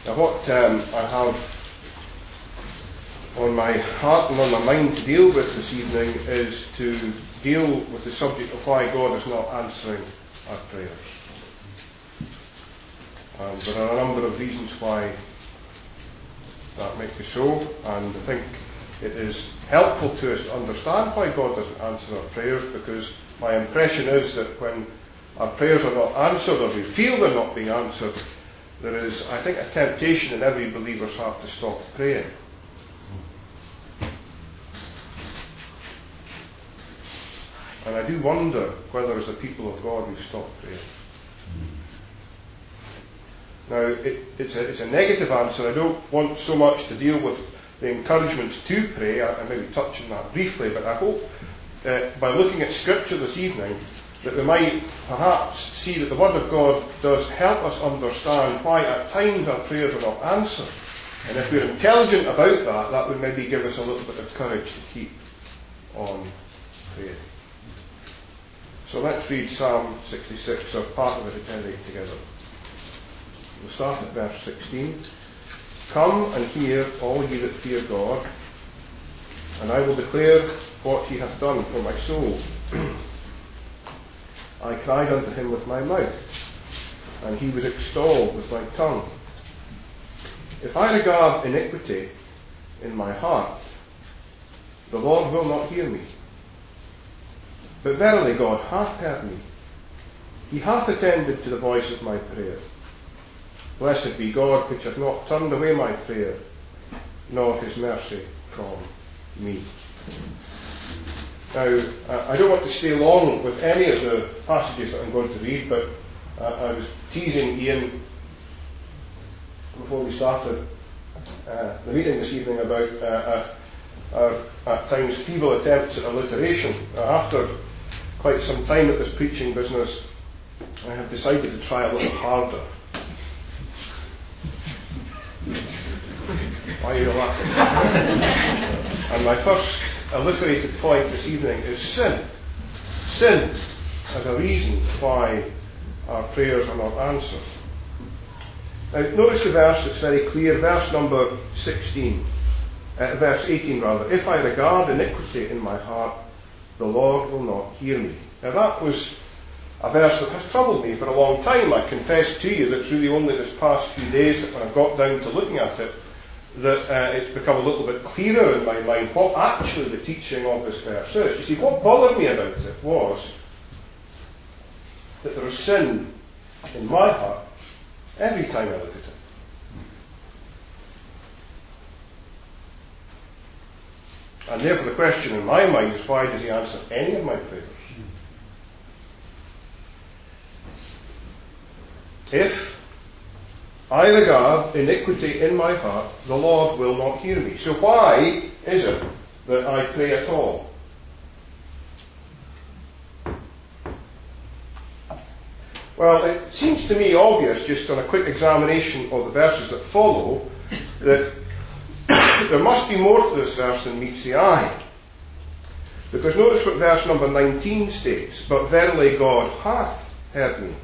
Now what I have on my heart and on my mind to deal with this evening is to deal with the subject of why God is not answering our prayers. And there are a number of reasons why that might be so, and I think it is helpful to us to understand why God doesn't answer our prayers, because my impression is that when our prayers are not answered, or we feel they're not being answered, there is, I think, a temptation in every believer's heart to stop praying. And I do wonder whether as a people of God we've stopped praying. Now, it's a negative answer. I don't want so much to deal with the encouragements to pray. I maybe touch on that briefly, but I hope by looking at Scripture this evening that we might perhaps see that the Word of God does help us understand why at times our prayers are not answered. And if we're intelligent about that, that would maybe give us a little bit of courage to keep on praying. So let's read Psalm 66, or part of it at any rate, together. We'll start at verse 16. Come and hear, all ye that fear God, and I will declare what he hath done for my soul. I cried unto him with my mouth, and he was extolled with my tongue. If I regard iniquity in my heart, the Lord will not hear me. But verily God hath heard me. He hath attended to the voice of my prayer. Blessed be God, which hath not turned away my prayer, nor his mercy from me. Now, I don't want to stay long with any of the passages that I'm going to read, but I was teasing Ian before we started the reading this evening about our at times feeble attempts at alliteration. After quite some time at this preaching business, I have decided to try a little harder. Why are you laughing? And my first alliterated point this evening is sin. Sin as a reason why our prayers are not answered. Now notice the verse, it's very clear, verse number 16. Verse 18 rather. If I regard iniquity in my heart, the Lord will not hear me. Now that was a verse that has troubled me for a long time. I confess to you that it's really only this past few days that when I got down to looking at it, that it's become a little bit clearer in my mind what actually the teaching of this verse is. You see, what bothered me about it was that there is sin in my heart every time I look at it. And therefore the question in my mind is, why does he answer any of my prayers? If I regard iniquity in my heart, the Lord will not hear me. So why is it that I pray at all? Well, it seems to me obvious, just on a quick examination of the verses that follow, that there must be more to this verse than meets the eye. Because notice what verse number 19 states, but verily God hath heard me,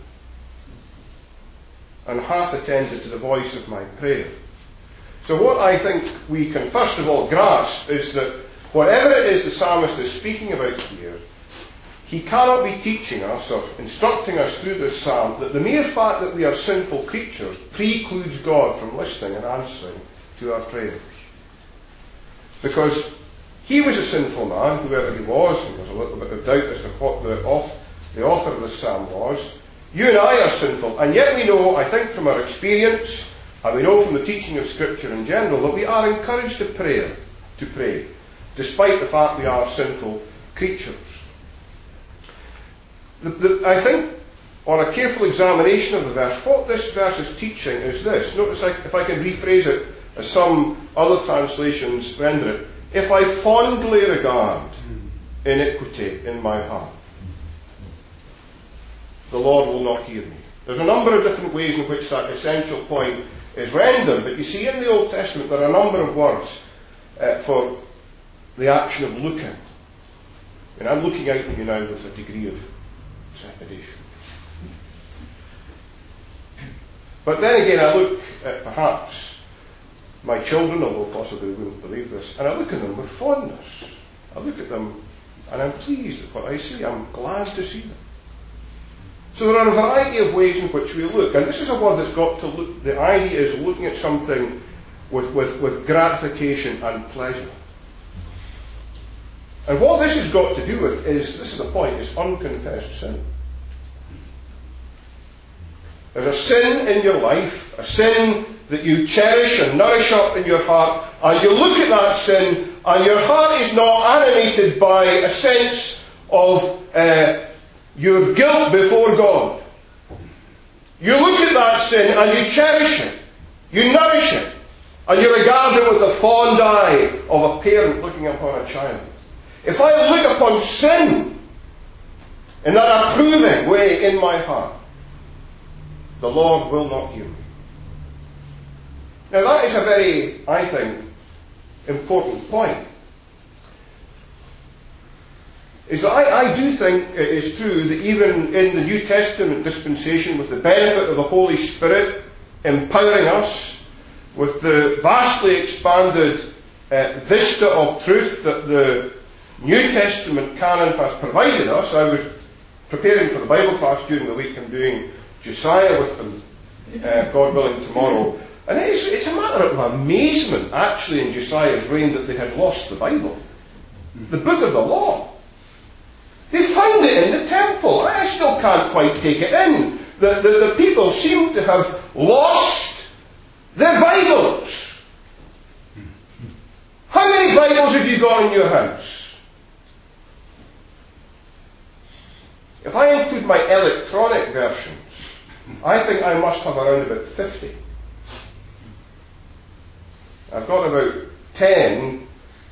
and hath attended to the voice of my prayer. So what I think we can first of all grasp is that whatever it is the psalmist is speaking about here, he cannot be teaching us or instructing us through this psalm that the mere fact that we are sinful creatures precludes God from listening and answering to our prayers. Because he was a sinful man, whoever he was, and there's a little bit of doubt as to what the author of this psalm was. You and I are sinful, and yet we know, I think from our experience, and we know from the teaching of Scripture in general, that we are encouraged to pray, despite the fact we are sinful creatures. I think, on a careful examination of the verse, what this verse is teaching is this. Notice if I can rephrase it as some other translations render it. If I fondly regard iniquity in my heart, the Lord will not hear me. There's a number of different ways in which that essential point is rendered, but you see in the Old Testament there are a number of words for the action of looking. And I'm looking out at you now with a degree of trepidation. But then again, I look at perhaps my children, although possibly they wouldn't believe this, and I look at them with fondness. I look at them and I'm pleased at what I see. I'm glad to see them. So there are a variety of ways in which we look, and this is a word that's got to look. The idea is looking at something with gratification and pleasure. And what this has got to do with is, this is the point, is unconfessed sin. There's a sin in your life, a sin that you cherish and nourish up in your heart, and you look at that sin, and your heart is not animated by a sense of your guilt before God. You look at that sin and you cherish it, you nourish it, and you regard it with the fond eye of a parent looking upon a child. If I look upon sin in that approving way in my heart, the Lord will not hear me. Now that is a very, I think, important point. Is that I do think it is true that even in the New Testament dispensation, with the benefit of the Holy Spirit empowering us, with the vastly expanded vista of truth that the New Testament canon has provided us. I was preparing for the Bible class during the week. I'm doing Josiah with them, God willing, tomorrow. And it's a matter of amazement, actually, in Josiah's reign that they had lost the Bible. The book of the law. They found it in the temple. I still can't quite take it in. The people seem to have lost their Bibles. How many Bibles have you got in your house? If I include my electronic versions, I think I must have around about 50. I've got about 10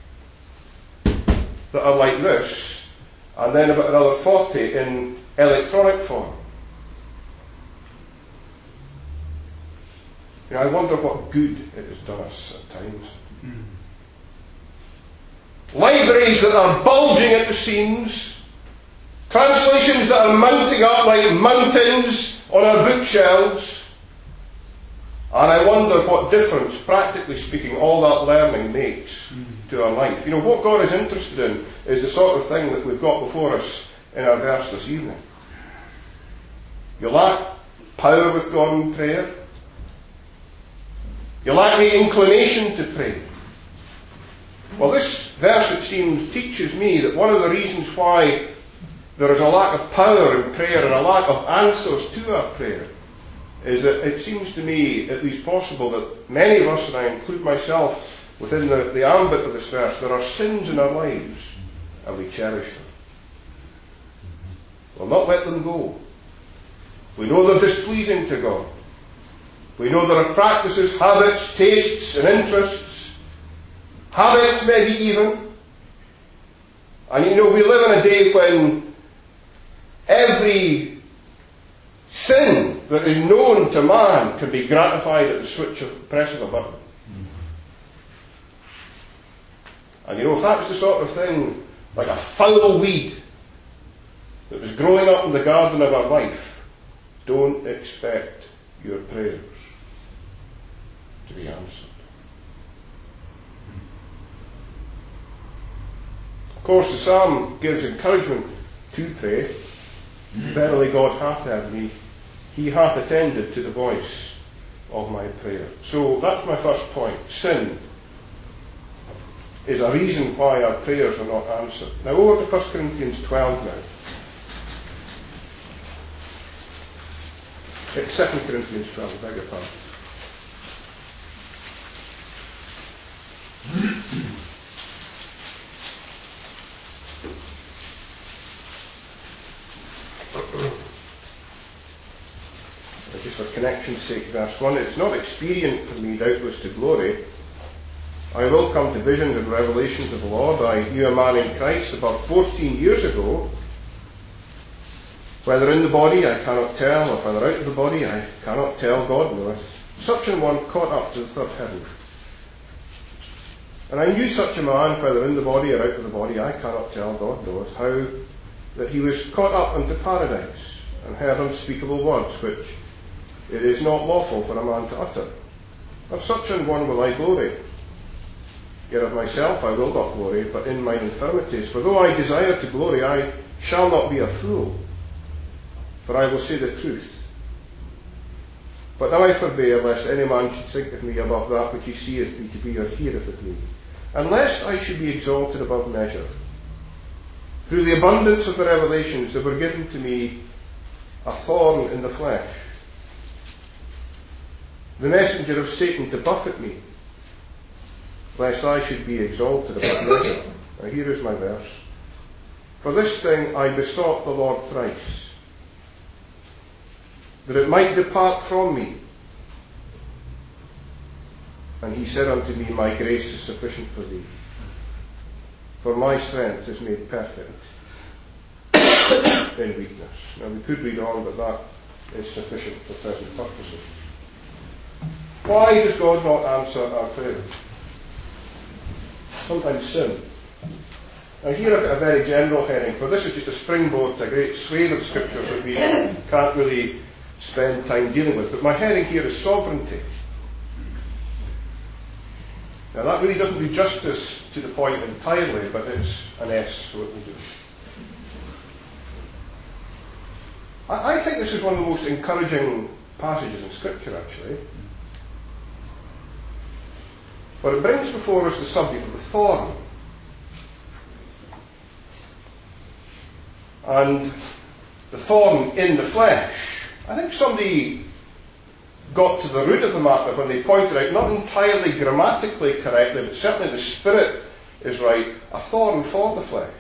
that are like this, and then about another 40 in electronic form. You know, I wonder what good it has done us at times. Libraries that are bulging at the seams, translations that are mounting up like mountains on our bookshelves, and I wonder what difference, practically speaking, all that learning makes to our life. You know, what God is interested in is the sort of thing that we've got before us in our verse this evening. You lack power with God in prayer. You lack the inclination to pray. Well, this verse, it seems, teaches me that one of the reasons why there is a lack of power in prayer and a lack of answers to our prayer is that it seems to me at least possible that many of us, and I include myself within the ambit of this verse, there are sins in our lives and we cherish them. We'll not let them go. We know they're displeasing to God. We know there are practices, habits, tastes and interests, habits maybe even. And you know, we live in a day when every sin that is known to man can be gratified at the press of a button. And you know, if that's the sort of thing, like a foul weed that was growing up in the garden of our life, don't expect your prayers to be answered. Of course, the psalm gives encouragement to pray. Verily God hath heard me, he hath attended to the voice of my prayer. So that's my first point. Sin is a reason why our prayers are not answered. Now over to 1 Corinthians 12 now. It's 2 Corinthians 12, I beg your pardon. Just for connection's sake, verse 1, it's not expedient for me doubtless to glory. I will come to visions and revelations of the Lord. I knew a man in Christ about 14 years ago. Whether in the body I cannot tell, or whether out of the body I cannot tell, God knoweth. Such an one caught up to the third heaven. And I knew such a man, whether in the body or out of the body, I cannot tell, God knoweth, how that he was caught up into paradise, and heard unspeakable words, which it is not lawful for a man to utter. Of such an one will I glory. Yet of myself I will not glory, but in mine infirmities. For though I desire to glory, I shall not be a fool, for I will say the truth. But now I forbear, lest any man should think of me above that which he seeth me to be or heareth of me, and lest I should be exalted above measure. Through the abundance of the revelations there were given to me a thorn in the flesh, the messenger of Satan to buffet me, lest I should be exalted above measure. Now here is my verse. For this thing I besought the Lord thrice, that it might depart from me. And he said unto me, my grace is sufficient for thee, for my strength is made perfect in weakness. Now we could read on, but that is sufficient for present purposes. Why does God not answer our prayers? Sometimes sin. Now here I've got a very general heading, for this is just a springboard to a great swathe of scriptures that we can't really spend time dealing with. But my heading here is sovereignty. Now that really doesn't do justice to the point entirely, but it's an S, so it will do. I think this is one of the most encouraging passages in Scripture, actually. But it brings before us the subject of the thorn. And the thorn in the flesh. I think somebody got to the root of the matter when they pointed out, not entirely grammatically correctly, but certainly the spirit is right, a thorn for the flesh.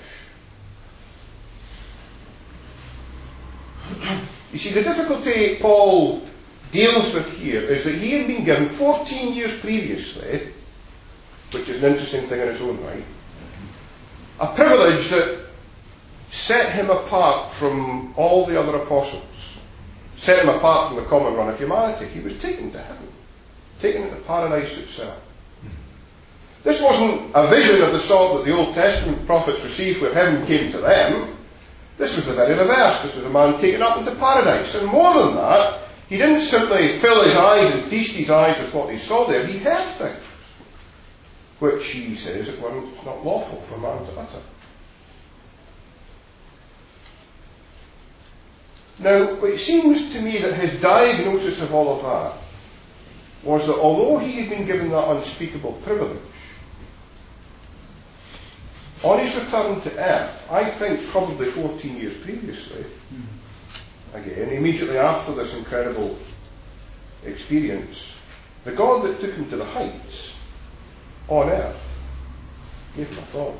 You see, the difficulty Paul deals with here is that he had been given 14 years previously, which is an interesting thing in its own right, a privilege that set him apart from all the other apostles, set him apart from the common run of humanity. He was taken to heaven, taken into paradise itself. This wasn't a vision of the sort that the Old Testament prophets received where heaven came to them. This was the very reverse. This was a man taken up into paradise. And more than that, he didn't simply fill his eyes and feast his eyes with what he saw there. He heard things, which he says it was not lawful for man to utter. Now, it seems to me that his diagnosis of all of that was that although he had been given that unspeakable privilege, on his return to earth, I think probably 14 years previously, again, immediately after this incredible experience, the God that took him to the heights on earth gave him a thorn.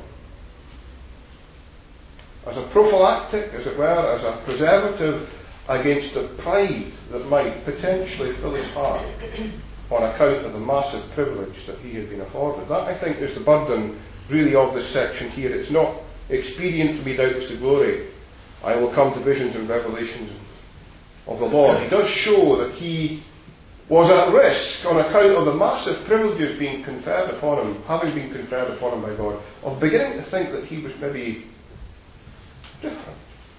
As a prophylactic, as it were, as a preservative against the pride that might potentially fill his heart on account of the massive privilege that he had been afforded. That, I think, is the burden really of this section here. It's not expedient for me doubtless to glory. I will come to visions and revelations of the Lord. He does show that he was at risk on account of the massive privileges being conferred upon him, having been conferred upon him by God, of beginning to think that he was maybe different.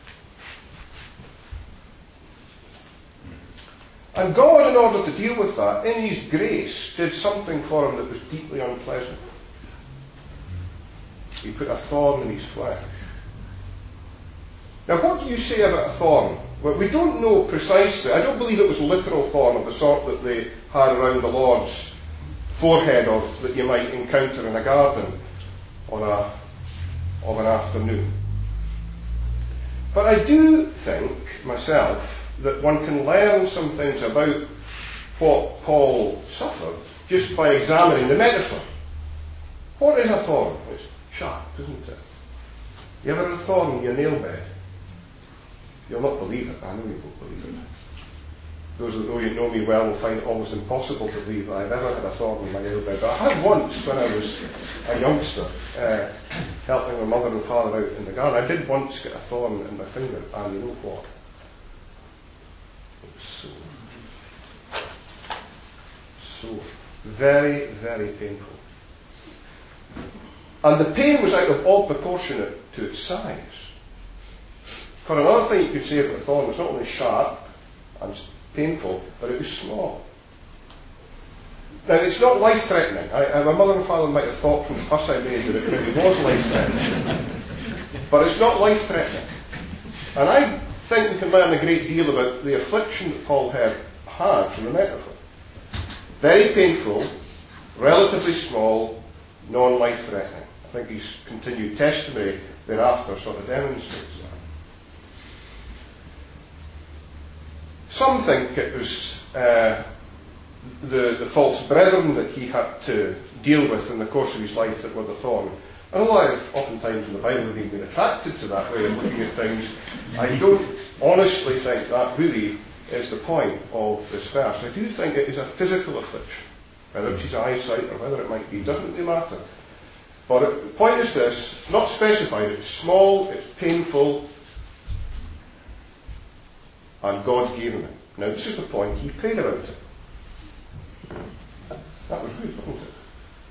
And God, in order to deal with that, in his grace, did something for him that was deeply unpleasant. He put a thorn in his flesh. Now, what do you say about a thorn? Well, we don't know precisely. I don't believe it was a literal thorn of the sort that they had around the Lord's forehead or that you might encounter in a garden of an afternoon. But I do think, myself, that one can learn some things about what Paul suffered just by examining the metaphor. What is a thorn? It's sharp, isn't it? You ever had a thorn in your nail bed? You'll not believe it. I know you won't believe it. Those that know you know me well will find it almost impossible to believe that I've ever had a thorn in my nail bed. But I had once when I was a youngster, helping my mother and father out in the garden. I did once get a thorn in my finger, and you know what? It was sore. Very, very painful. And the pain was out of all proportionate to its size. For another thing you could say about the thorn, it was not only sharp and painful, but it was small. Now, it's not life-threatening. My mother and father might have thought from the fuss I made that it maybe was life-threatening. But it's not life-threatening. And I think we can learn a great deal about the affliction that Paul had from the metaphor. Very painful, relatively small, non-life-threatening. I think his continued testimony thereafter sort of demonstrates that. Some think it was the false brethren that he had to deal with in the course of his life that were the thorn. And although I've oftentimes in the Bible been attracted to that way of looking at things, I don't honestly think that really is the point of this verse. I do think it is a physical affliction. Whether it's his eyesight or whether it might be, doesn't really matter. But the point is this, it's not specified, it's small, it's painful, and God gave him it. Now this is the point, he prayed about it. That was good, wasn't it?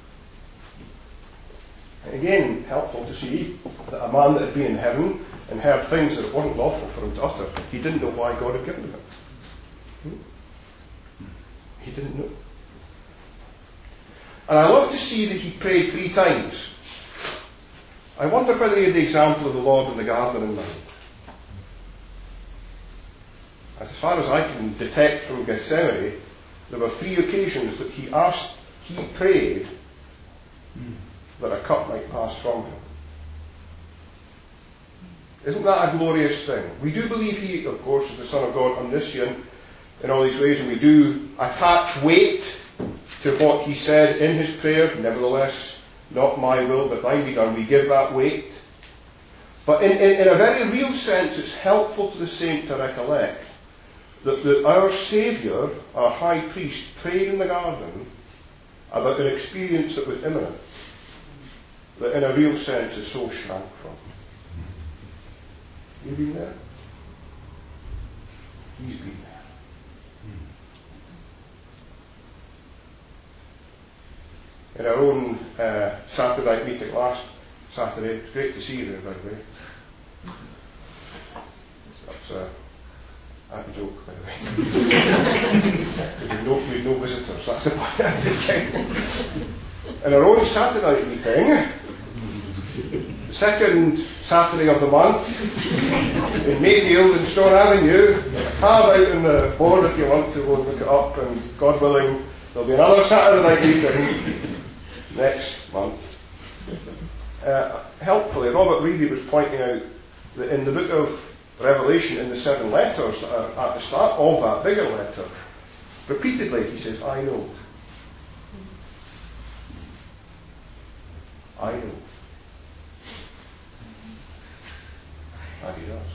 And again, helpful to see that a man that had been in heaven and heard things that it wasn't lawful for him to utter, he didn't know why God had given him it. He didn't know. And I love to see that he prayed 3 times. I wonder whether he had the example of the Lord in the garden in mind. As far as I can detect from Gethsemane, there were 3 occasions that he prayed that a cup might pass from him. Isn't that a glorious thing? We do believe he, of course, is the Son of God, omniscient in all these ways, and we do attach weight to what he said in his prayer. Nevertheless, not my will, but thine be done. We give that weight. But in a very real sense, it's helpful to the saint to recollect that our Saviour, our High Priest, prayed in the garden about an experience that was imminent, that in a real sense his soul shrank from. You been there? He's been there. In our own Saturday night meeting last Saturday, it was great to see you there, by the way. That's a joke, by the way. We had no visitors, that's the point. In our own Saturday night meeting, the second Saturday of the month, in Mayfield and Stone Avenue, have out in the board if you want to go and look it up, and God willing, there'll be another Saturday night meeting next month. Helpfully, Robert Reedy was pointing out that in the book of Revelation, in the 7 letters that are at the start of that bigger letter, repeatedly he says, I know. I know. And he does.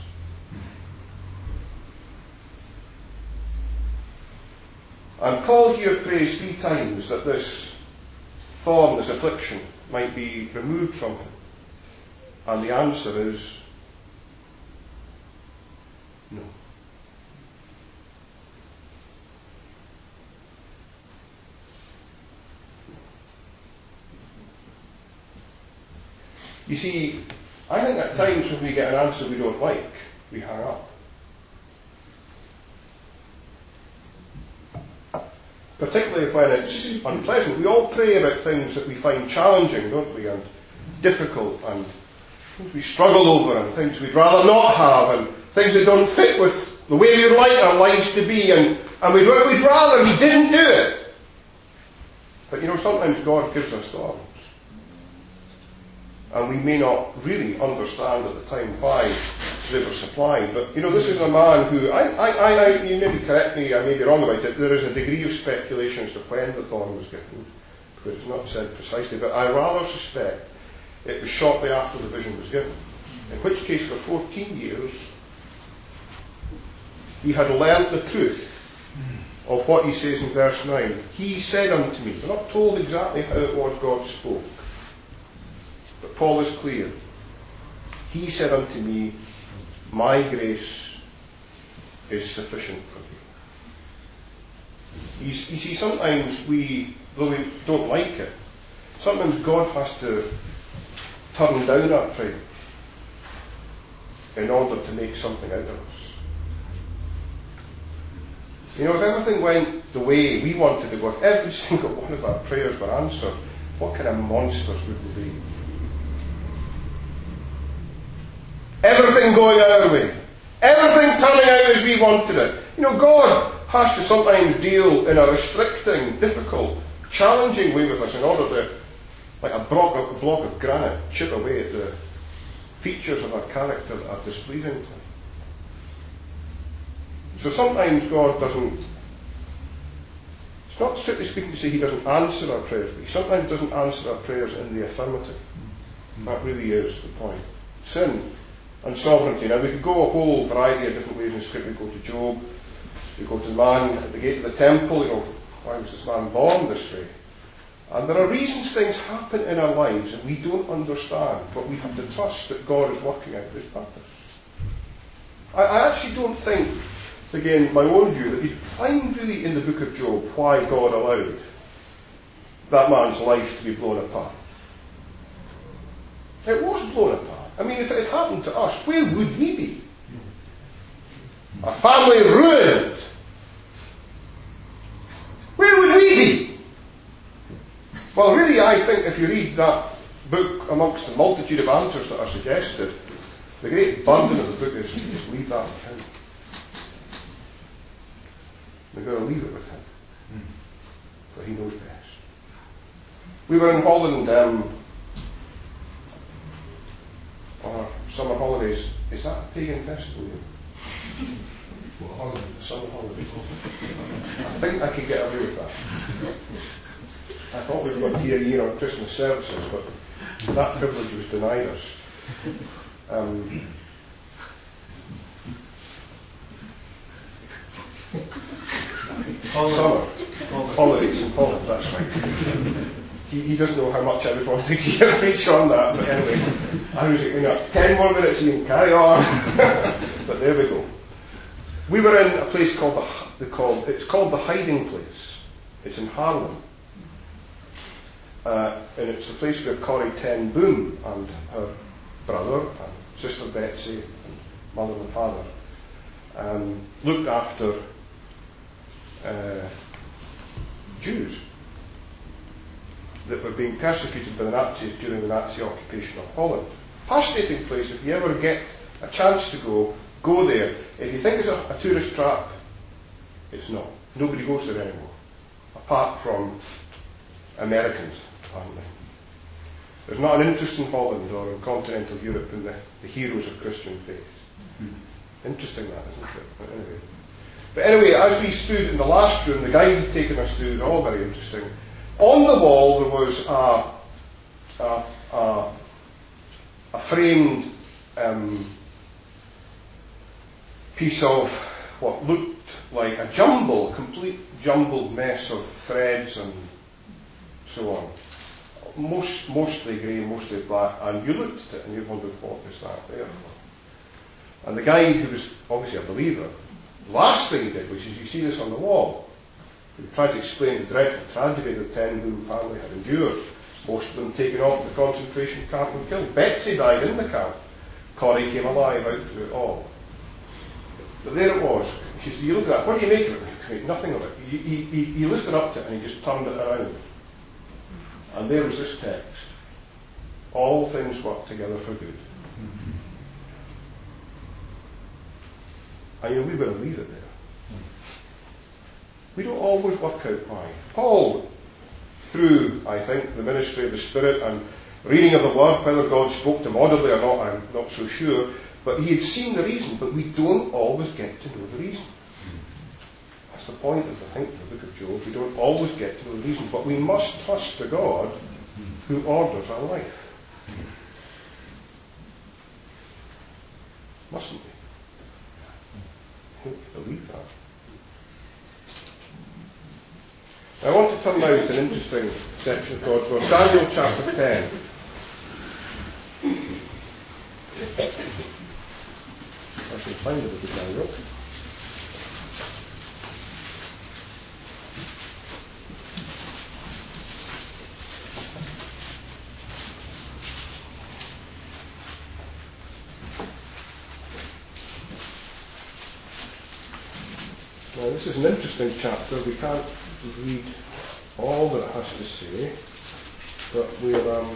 And Paul here prays 3 times that this thorn, this affliction, might be removed from him. And the answer is no. You see, I think at times when we get an answer we don't like, we hang up. Particularly when it's unpleasant. We all pray about things that we find challenging, don't we, and difficult, and things we struggle over, and things we'd rather not have, and things that don't fit with the way we'd like our lives to be, and we'd rather we didn't do it. But you know, sometimes God gives us thorns. And we may not really understand at the time why they were supplied. But, you know, this is a man who, you maybe correct me, I may be wrong about it, there is a degree of speculation as to when the thorn was given, because it's not said precisely, but I rather suspect it was shortly after the vision was given. In which case, for 14 years, he had learnt the truth of what he says in verse 9. He said unto me, we're not told exactly how it was God spoke, but Paul is clear. He said unto me, my grace is sufficient for thee. You see, sometimes though we don't like it, sometimes God has to turn down our prayers in order to make something out of us. You know, if everything went the way we wanted to go, if every single one of our prayers were answered, what kind of monsters would we be? Everything going our way. Everything turning out as we wanted it. You know, God has to sometimes deal in a restricting, difficult, challenging way with us in order to, like a block of granite, chip away at the features of our character that are displeasing to Him. So sometimes God doesn't, it's not strictly speaking to say He doesn't answer our prayers, but He sometimes doesn't answer our prayers in the affirmative. That really is the point. Sin and sovereignty. Now we could go a whole variety of different ways in Scripture. We go to Job, we go to the man at the gate of the temple, you know, why was this man born this way? And there are reasons things happen in our lives and we don't understand, but we have to trust that God is working out His purpose. I actually don't think, again, my own view, that you'd find really in the book of Job why God allowed that man's life to be blown apart. It was blown apart. I mean, if it had happened to us, where would we be? Our family ruined. Where would we be? Well, really, I think if you read that book amongst the multitude of answers that are suggested, the great burden of the book is to just leave that with Him. We've got to leave it with Him. For He knows best. We were in Holland on our summer holidays. Is that a pagan festival? What holiday? The summer holidays. I think I could get away with that. I thought we were going to hear a year on Christmas services, but that privilege was denied us. Summer holidays in Holland, that's right. He doesn't know how much I was wanting to hear preach on that, but anyway, I was 10 more minutes, Ian, carry on. But there we go. We were in a place called the Hiding Place. It's in Haarlem. And it's the place where Corrie ten Boom and her brother and sister Betsy and mother and father looked after Jews that were being persecuted by the Nazis during the Nazi occupation of Holland. Fascinating place. If you ever get a chance to go there. If you think it's a tourist trap, it's not. Nobody goes there anymore, apart from Americans, apparently. There's not an interest in Holland or in continental Europe in the heroes of Christian faith. Interesting that, isn't it? But anyway, as we stood in the last room, the guide had taken us through, it was all very interesting. On the wall there was a framed piece of what looked like a complete jumbled mess of threads and so on. Mostly grey, mostly black, and you looked at it and you wondered, what is that there for? And the guide, who was obviously a believer, the last thing he did was, you see this on the wall. He tried to explain the dreadful tragedy the ten Boom family had endured. Most of them taken off to the concentration camp and killed. Betsy died in the camp. Corrie came alive out through it all. But there it was. She said, you look at that, what do you make of it? You make nothing of it. He lifted up to it and he just turned it around. And there was this text. All things work together for good. And we better leave it there. We don't always work out why. Paul, through, I think, the ministry of the Spirit and reading of the Word, whether God spoke to him audibly or not, I'm not so sure, but he had seen the reason, but we don't always get to know the reason. That's the point of, I think, the book of Job. We don't always get to know the reason, but we must trust the God who orders our life. Mustn't we? I hope you believe that. I want to turn now to an interesting section of God's Word. Daniel chapter 10. I can find the book of Daniel. Now this is an interesting chapter. We can't read all that it has to say, but we'll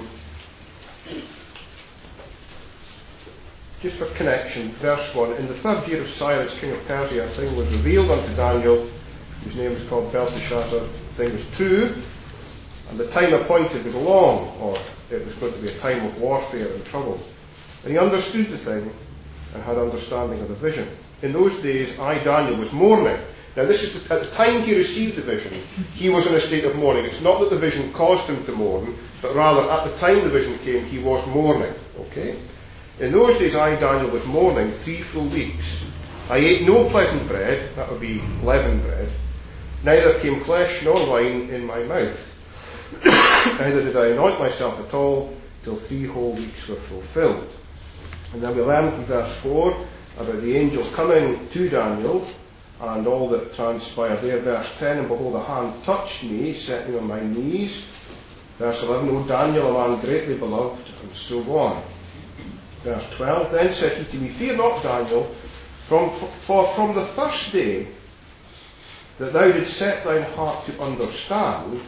just for connection, verse 1. In the 3rd year of Cyrus, king of Persia, a thing was revealed unto Daniel, whose name was called Belteshazzar. The thing was true, and the time appointed was long, or it was going to be a time of warfare and trouble. And he understood the thing, and had understanding of the vision. In those days, I, Daniel, was mourning. Now this is at the time he received the vision, he was in a state of mourning. It's not that the vision caused him to mourn, but rather at the time the vision came, he was mourning. Okay? In those days, I, Daniel, was mourning 3 full weeks. I ate no pleasant bread, that would be leavened bread, neither came flesh nor wine in my mouth. Neither did I anoint myself at all, till 3 whole weeks were fulfilled. And then we learn from verse 4 about the angel coming to Daniel, and all that transpired there. Verse 10, and behold, a hand touched me, set me on my knees. Verse 11, O Daniel, a man greatly beloved, and so on. Verse 12, then said he to me, fear not, Daniel, for from the first day that thou didst set thine heart to understand,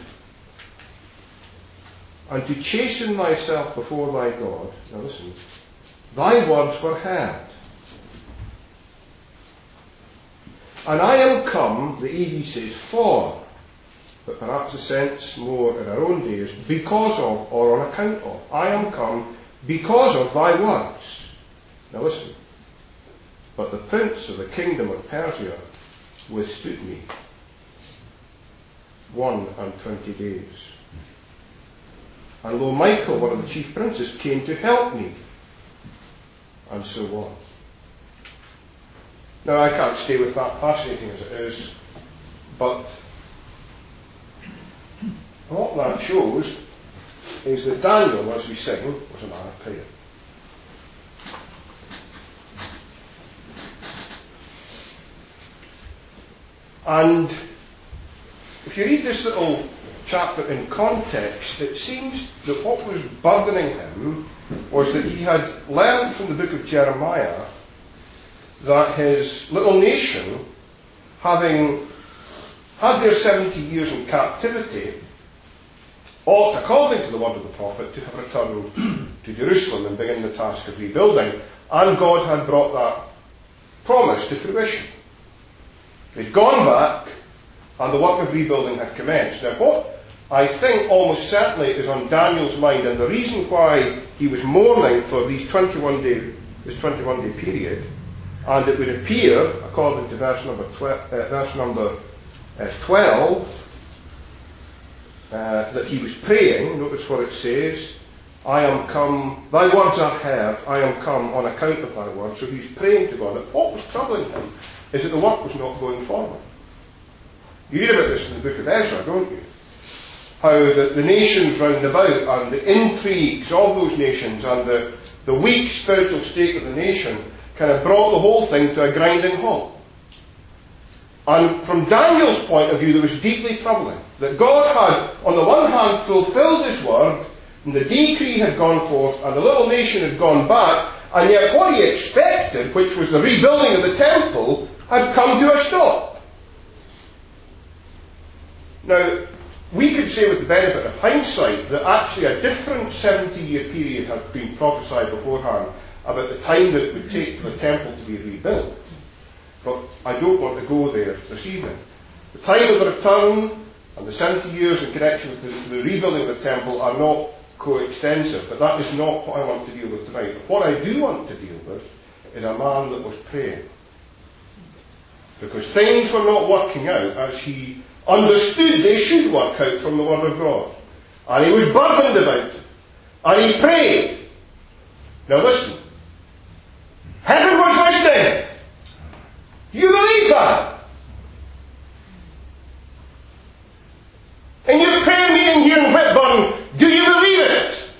and to chasten thyself before thy God, now listen, thy words were heard. And I am come, the ED says, for, but perhaps the sense more in our own days, because of, or on account of. I am come because of thy words. Now listen. But the prince of the kingdom of Persia withstood me 21 days. And lo, Michael, one of the chief princes, came to help me. And so on. Now I can't stay with that, fascinating as it is, but what that shows is that Daniel, as we sing, was a man of prayer. And if you read this little chapter in context, it seems that what was burdening him was that he had learned from the book of Jeremiah that his little nation, having had their 70 years in captivity, ought, according to the word of the prophet, to have returned to Jerusalem and begin the task of rebuilding. And God had brought that promise to fruition. They'd gone back, and the work of rebuilding had commenced. Now, what I think almost certainly is on Daniel's mind, and the reason why he was mourning for this 21-day period, and it would appear, according to verse number 12, that he was praying. Notice what it says, I am come, thy words are heard, I am come on account of thy words. So he's praying to God. But what was troubling him is that the work was not going forward. You read about this in the book of Ezra, don't you? How the nations round about, and the intrigues of those nations, and the weak spiritual state of the nation kind of brought the whole thing to a grinding halt. And from Daniel's point of view, it was deeply troubling that God had, on the one hand, fulfilled his word, and the decree had gone forth, and the little nation had gone back, and yet what he expected, which was the rebuilding of the temple, had come to a stop. Now, we could say with the benefit of hindsight that actually a different 70-year period had been prophesied beforehand about the time that it would take for the temple to be rebuilt. But I don't want to go there this evening. The time of the return and the 70 years in connection with the rebuilding of the temple are not coextensive, but that is not what I want to deal with tonight. But what I do want to deal with is a man that was praying. Because things were not working out as he understood they should work out from the Word of God. And he was burdened about it. And he prayed. Now listen. Heaven was listening. You believe that? In your prayer meeting here in Whitburn, do you believe it?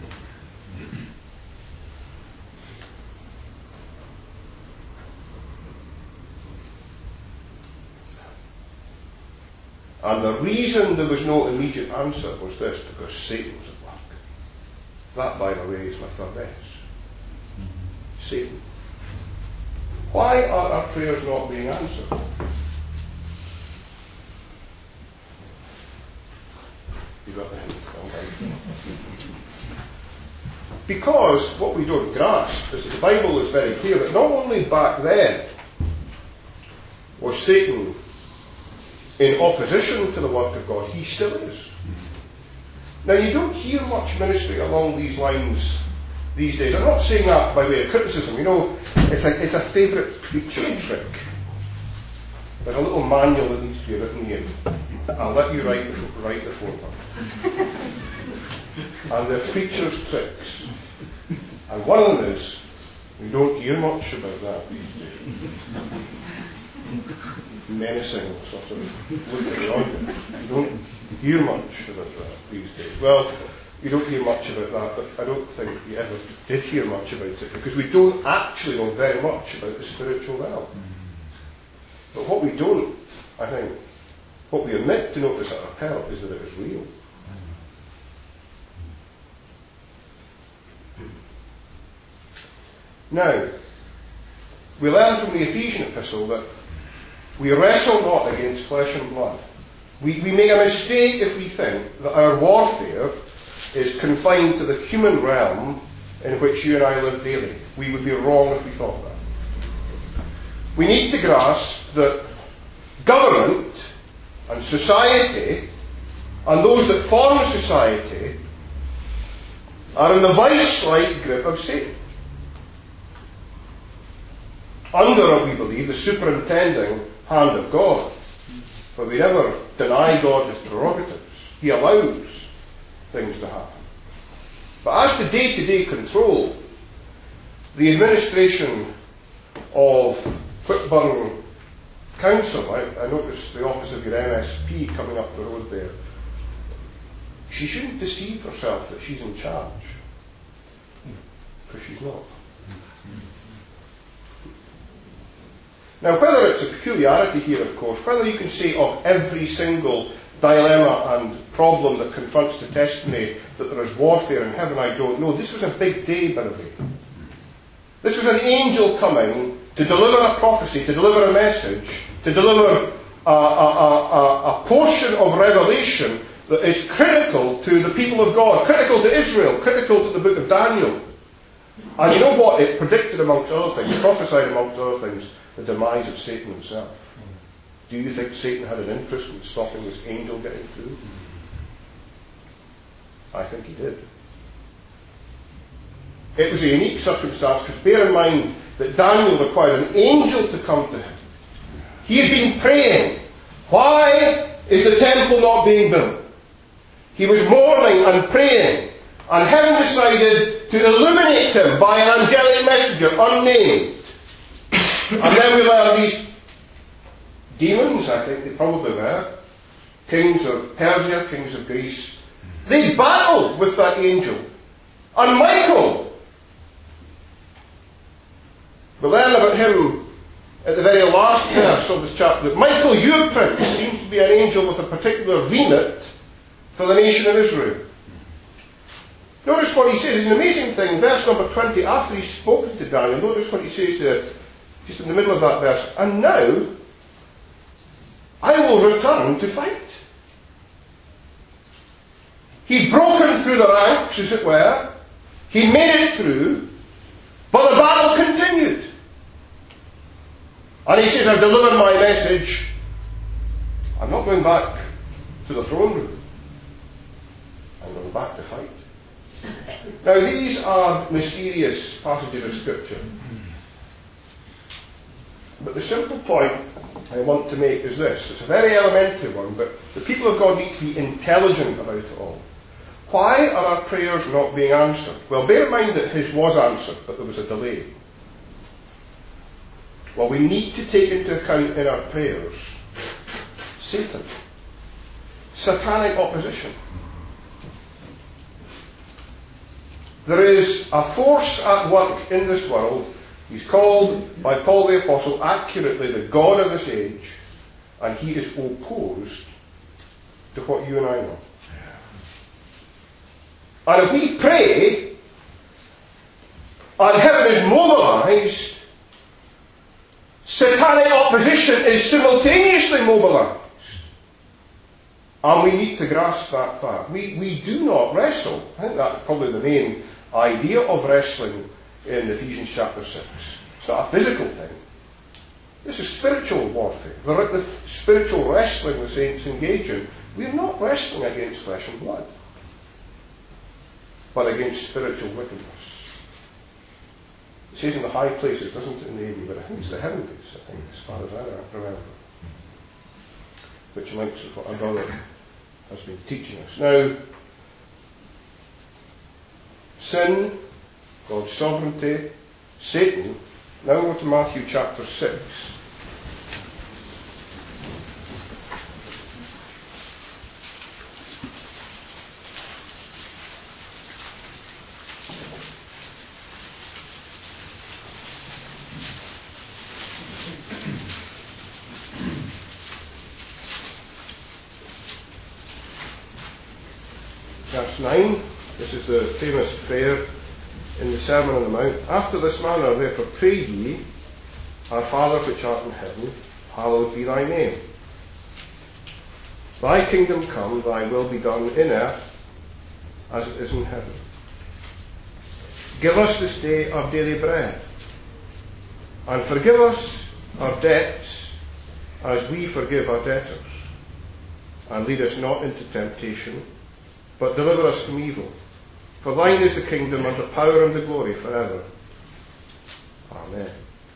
And the reason there was no immediate answer was this, because Satan was at work. That, by the way, is my third S. Satan. Why are our prayers not being answered? You got the hint. Okay. Because what we don't grasp is that the Bible is very clear that not only back then was Satan in opposition to the work of God, he still is. Now, you don't hear much ministry along these lines these days. I'm not saying that by way of criticism. You know, it's a favourite preacher trick. There's a little manual that needs to be written here. I'll let you write the foreword. And they're preacher's tricks. And one of them is, we don't hear much about that these days. Menacing sort of look at the audience. You don't hear much about that these days. Well, you don't hear much about that, but I don't think we ever did hear much about it, because we don't actually know very much about the spiritual realm. But what we don't, I think, what we omit to notice at our peril is that it is real. Now, we learn from the Ephesian epistle that we wrestle not against flesh and blood. We make a mistake if we think that our warfare is confined to the human realm in which you and I live daily. We would be wrong if we thought that. We need to grasp that government and society and those that form society are in the vice-like grip of Satan. Under, we believe, the superintending hand of God. But we never deny God his prerogatives. He allows things to happen. But as to day-to-day control, the administration of Whitburn Council, I noticed the office of your MSP coming up the road there. She shouldn't deceive herself that she's in charge, because she's not. Now, whether it's a peculiarity here, of course, whether you can say of every single dilemma and problem that confronts the testimony that there is warfare in heaven, I don't know. This was a big day, by the way. This was an angel coming to deliver a prophecy, to deliver a message, to deliver a portion of revelation that is critical to the people of God, critical to Israel, critical to the book of Daniel. And you know what? It predicted, amongst other things, prophesied, amongst other things, the demise of Satan himself. Do you think Satan had an interest in stopping this angel getting through? I think he did. It was a unique circumstance, because bear in mind that Daniel required an angel to come to him. He had been praying, why is the temple not being built? He was mourning and praying, and heaven decided to illuminate him by an angelic messenger, unnamed. And then we learn these demons, I think they probably were, kings of Persia, kings of Greece, they battled with that angel. And Michael, we learn about him at the very last verse of this chapter, that Michael, your prince, seems to be an angel with a particular remit for the nation of Israel. Notice what he says. It's an amazing thing. Verse number 20, after he's spoken to Daniel, notice what he says there, just in the middle of that verse. And now, I will return to fight. He'd broken through the ranks, as it were. He made it through, but the battle continued. And he says, I've delivered my message. I'm not going back to the throne room. I'm going back to fight. Now, these are mysterious passages of Scripture. But the simple point I want to make is this. It's a very elementary one, but the people of God need to be intelligent about it all. Why are our prayers not being answered? Well, bear in mind that his was answered, but there was a delay. Well, we need to take into account in our prayers Satan, satanic opposition. There is a force at work in this world. He's called by Paul the Apostle accurately the God of this age, and he is opposed to what you and I know. And if we pray and heaven is mobilized, satanic opposition is simultaneously mobilized. And we need to grasp that fact. We do not wrestle. I think that's probably the main idea of wrestling in Ephesians chapter 6. It's not a physical thing. This is spiritual warfare. The spiritual wrestling the saints engage in. We are not wrestling against flesh and blood, but against spiritual wickedness. It says in the high places, doesn't it, in the AD, but I think it's the heavenlies, as far as I remember. Which links with what our brother has been teaching us. Now, sin, God's sovereignty, Satan. Now go to Matthew chapter 6. Verse 9, this is the famous prayer in the Sermon on the Mount. After this manner, therefore, pray ye, Our Father which art in heaven, hallowed be thy name. Thy kingdom come, thy will be done in earth as it is in heaven. Give us this day our daily bread, and forgive us our debts as we forgive our debtors. And lead us not into temptation, but deliver us from evil. For thine is the kingdom and the power and the glory forever. Amen.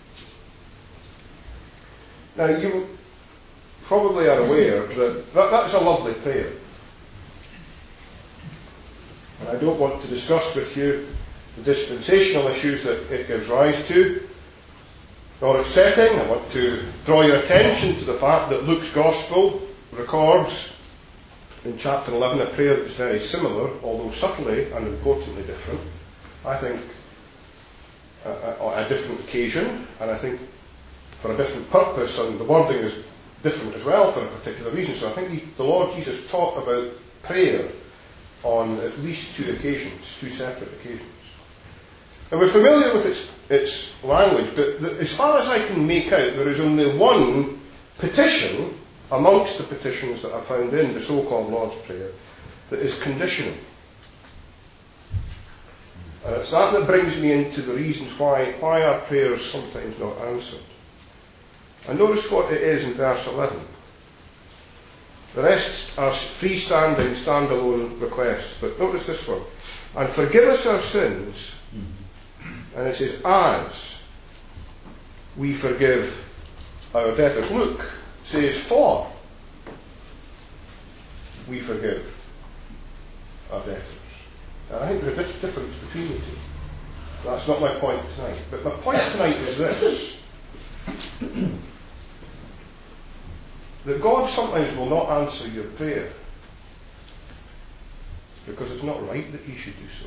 Now you probably are aware that that's a lovely prayer. And I don't want to discuss with you the dispensational issues that it gives rise to, nor its setting. I want to draw your attention to the fact that Luke's Gospel records in chapter 11 a prayer that's very similar, although subtly and importantly different. I think a different occasion, and I think for a different purpose, and the wording is different as well for a particular reason. So I think the Lord Jesus taught about prayer on at least two occasions, two separate occasions. And we're familiar with its language, but as far as I can make out, there is only one petition amongst the petitions that are found in the so-called Lord's Prayer that is conditional. And it's that brings me into the reasons why are prayers sometimes not answered. And notice what it is in verse 11. The rest are freestanding, standalone requests. But notice this one. And forgive us our sins. And it says, as we forgive our debtors. Luke says, for we forgive our debtors. And I think there's a bit of difference between the two. That's not my point tonight. But my point tonight is this. That God sometimes will not answer your prayer because it's not right that He should do so.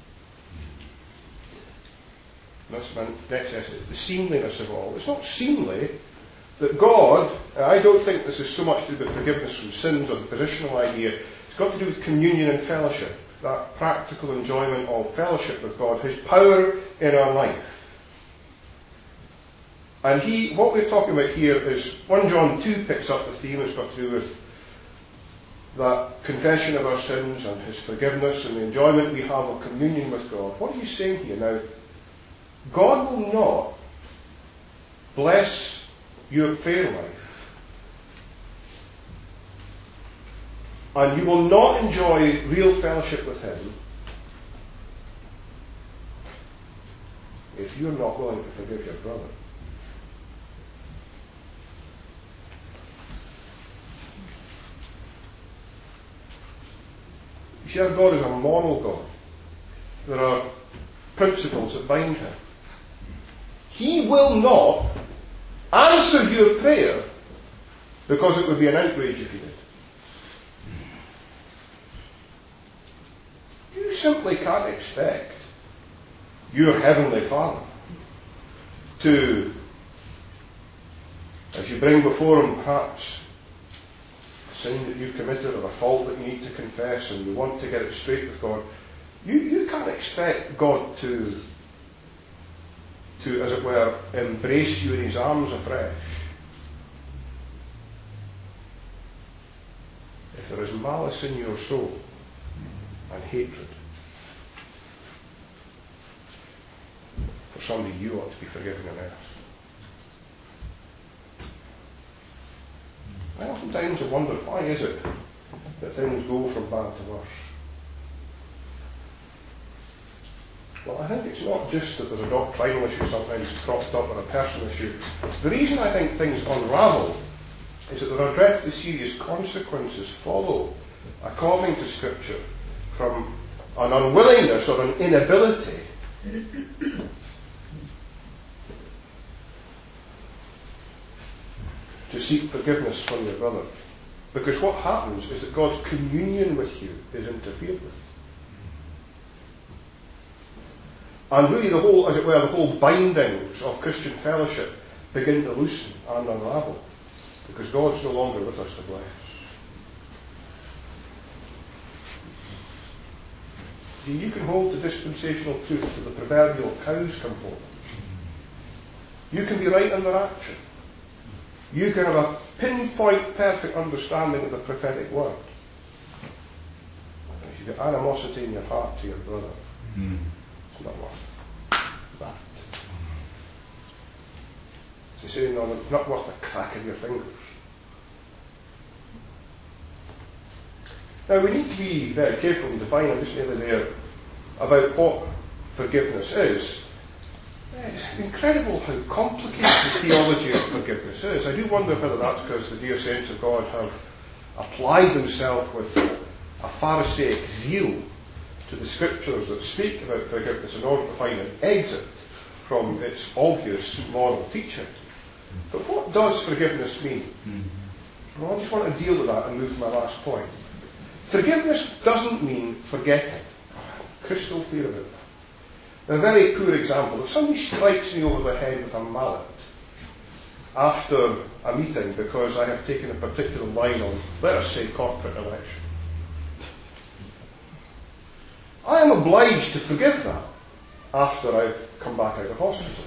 That's my next essay. The seemliness of all. It's not seemly that God, I don't think this is so much to do with forgiveness from sins or the positional idea. It's got to do with communion and fellowship. That practical enjoyment of fellowship with God, His power in our life. And what we're talking about here is 1 John 2 picks up the theme. It's got to do with that confession of our sins and His forgiveness and the enjoyment we have of communion with God. What are you saying here? Now, God will not bless your prayer life, and you will not enjoy real fellowship with Him if you're not willing to forgive your brother. You see, our God is a moral God. There are principles that bind Him. He will not answer your prayer because it would be an outrage if He did. You simply can't expect your Heavenly Father to, as you bring before Him perhaps a sin that you've committed or a fault that you need to confess and you want to get it straight with God, you can't expect God to, as it were, embrace you in His arms afresh if there is malice in your soul and hatred for somebody you ought to be forgiving on earth. I oftentimes have wondered, why is it that things go from bad to worse? Well, I think it's not just that there's a doctrinal issue sometimes cropped up or a personal issue. The reason I think things unravel is that there are dreadfully serious consequences follow, according to Scripture, from an unwillingness or an inability to seek forgiveness from your brother. Because what happens is that God's communion with you is interfered with. And really the whole, as it were, the whole bindings of Christian fellowship begin to loosen and unravel. Because God's no longer with us to bless. See, you can hold to dispensational truth till the proverbial cows come home. You can be right in the rapture. You can have a pinpoint perfect understanding of the prophetic word. If you've got animosity in your heart to your brother, it's not worth that. It's the same, it's not worth the crack of your fingers. Now we need to be very careful in defining, I'm just nearly there, about what forgiveness is. It's incredible how complicated the theology of forgiveness is. I do wonder whether that's because the dear saints of God have applied themselves with a Pharisaic zeal to the Scriptures that speak about forgiveness in order to find an exit from its obvious moral teaching. But what does forgiveness mean? Well, I just want to deal with that and move to my last point. Forgiveness doesn't mean forgetting. Crystal clear about that. A very poor example. If somebody strikes me over the head with a mallet after a meeting because I have taken a particular line on, let us say, corporate election, I am obliged to forgive that after I've come back out of hospital.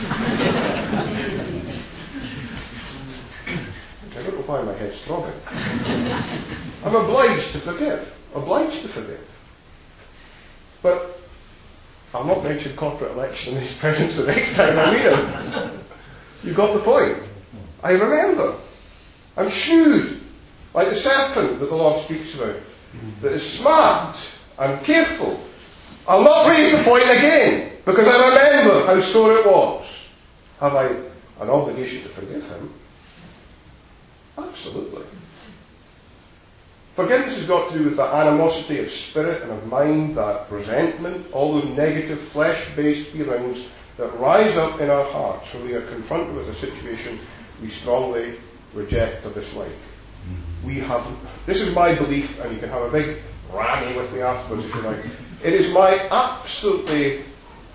I don't know why my head's throbbing. I'm obliged to forgive. Obliged to forgive. But I'll not mention corporate election in his presence the next time I meet him. You got the point. I remember. I'm shrewd, like the serpent that the Lord speaks about, that is smart and careful. I'll not raise the point again, because I remember how sore it was. Have I an obligation to forgive him? Absolutely. Forgiveness has got to do with that animosity of spirit and of mind, that resentment, all those negative flesh-based feelings that rise up in our hearts when we are confronted with a situation we strongly reject or dislike. This is my belief, and you can have a big rally with me afterwards if you like. It is my absolutely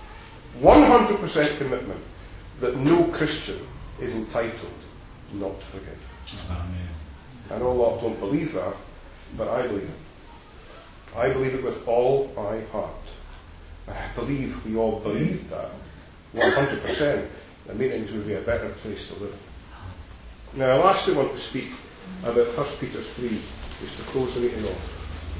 100% commitment that no Christian is entitled not to forgive. Amen. I know a lot don't believe that, but I believe it. I believe it with all my heart. I believe we all believe that 100%. The meetings would be a better place to live. Now, lastly, I want to speak about 1 Peter 3, just to close the meeting off.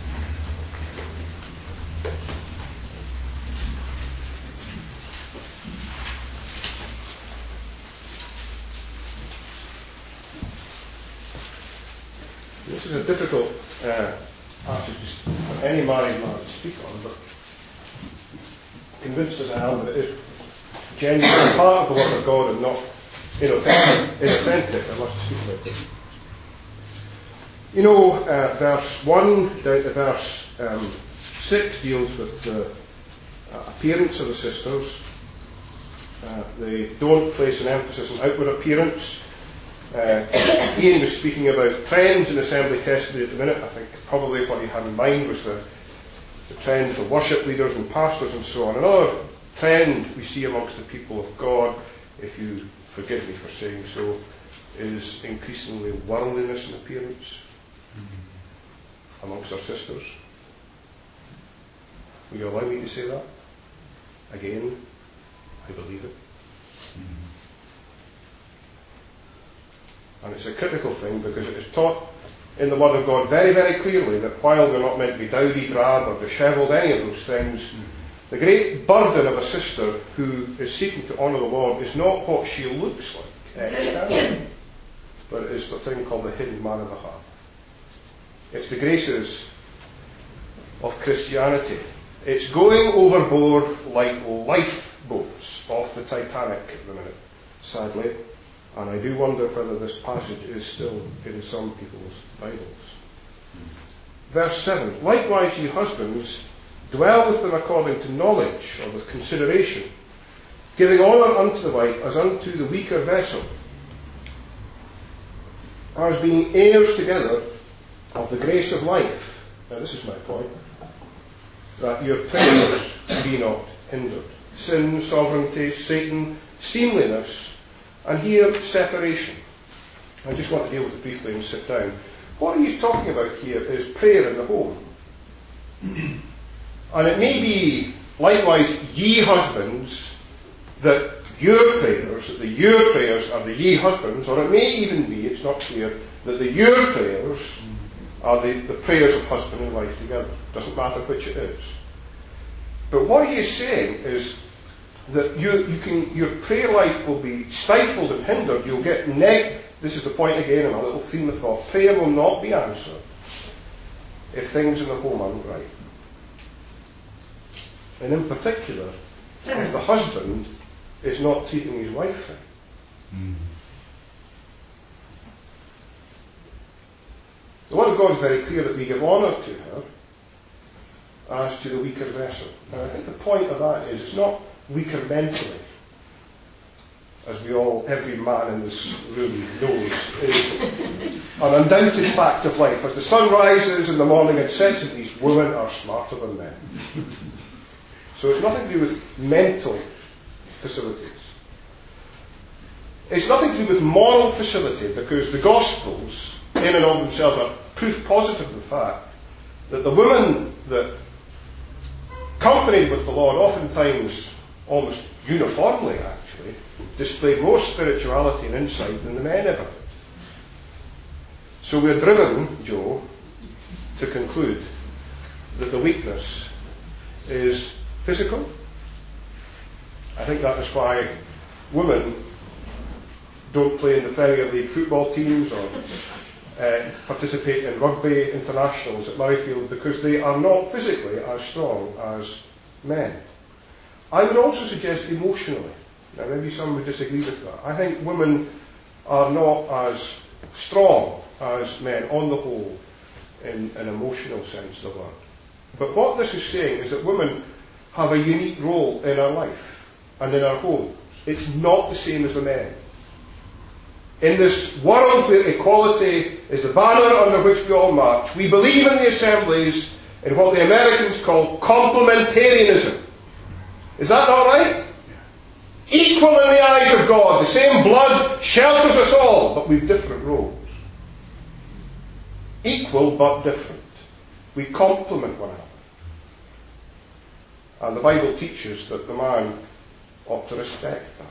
This is a difficult passage for any married man to speak on, but convinced as I am that it is genuinely part of the Word of God and not inauthentic, I must speak about it. You know, verse 1 down to verse 6 deals with the appearance of the sisters. They don't place an emphasis on outward appearance. Ian was speaking about trends in assembly testimony at the minute. I think probably what he had in mind was the trend for worship leaders and pastors and so on. Another trend we see amongst the people of God, if you forgive me for saying so, is increasingly worldliness in appearance amongst our sisters. Will you allow me to say that? Again, I believe it. And it's a critical thing because it is taught in the Word of God very, very clearly that while we're not meant to be dowdy, drab, or dishevelled, any of those things, the great burden of a sister who is seeking to honour the Lord is not what she looks like externally, but it is the thing called the hidden man of the heart. It's the graces of Christianity. It's going overboard like lifeboats off the Titanic at the minute, sadly. And I do wonder whether this passage is still in some people's Bibles. Verse 7, likewise ye husbands, dwell with them according to knowledge, or with consideration, giving honour unto the wife as unto the weaker vessel, as being heirs together of the grace of life. Now this is my point, that your prayers be not hindered. Sin, sovereignty, Satan, seemliness, and here separation. I just want to deal with it briefly and sit down. What he's talking about here is prayer in the home. And it may be, likewise, ye husbands, that your prayers are the ye husbands, or it may even be, it's not clear, that the your prayers are the prayers of husband and wife together. Doesn't matter which it is. But what he is saying is that your prayer life will be stifled and hindered. You'll get this is the point again in a little theme of thought. Prayer will not be answered if things in the home aren't right. And in particular, if the husband is not treating his wife right. The Word of God is very clear that we give honour to her as to the weaker vessel. And I think the point of that is it's not weaker mentally, as every man in this room knows, is an undoubted fact of life. As the sun rises in the morning and sets in the east, women are smarter than men. So it's nothing to do with mental facilities. It's nothing to do with moral facility, because the Gospels, in and of themselves, are proof positive of the fact that the women that accompanied with the Lord, oftentimes almost uniformly actually, displayed more spirituality and insight than the men ever did. So we're driven, Joe, to conclude that the weakness is physical. I think that is why women don't play in the Premier League football teams or participate in rugby internationals at Murrayfield, because they are not physically as strong as men. I would also suggest emotionally. Now maybe some would disagree with that. I think women are not as strong as men on the whole in an emotional sense of the word. But what this is saying is that women have a unique role in our life and in our homes. It's not the same as the men. In this world where equality is the banner under which we all march, we believe in the assemblies in what the Americans call complementarianism. Is that not right? Equal in the eyes of God. The same blood shelters us all, but we've different roles. Equal but different. We complement one another. And the Bible teaches that the man ought to respect that.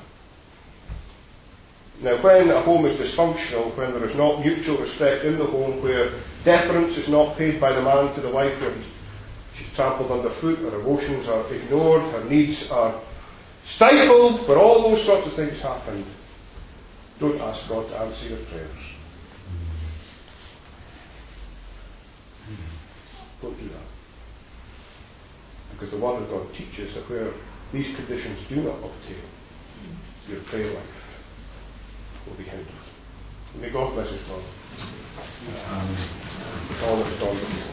Now, when a home is dysfunctional, when there is not mutual respect in the home, where deference is not paid by the man to the wife, where she's trampled underfoot, her emotions are ignored, her needs are stifled, where all those sorts of things happen, don't ask God to answer your prayers. Don't do that. Because the Word of God teaches that where these conditions do not obtain, your prayer life will be hindered. May God bless us all. All that is done.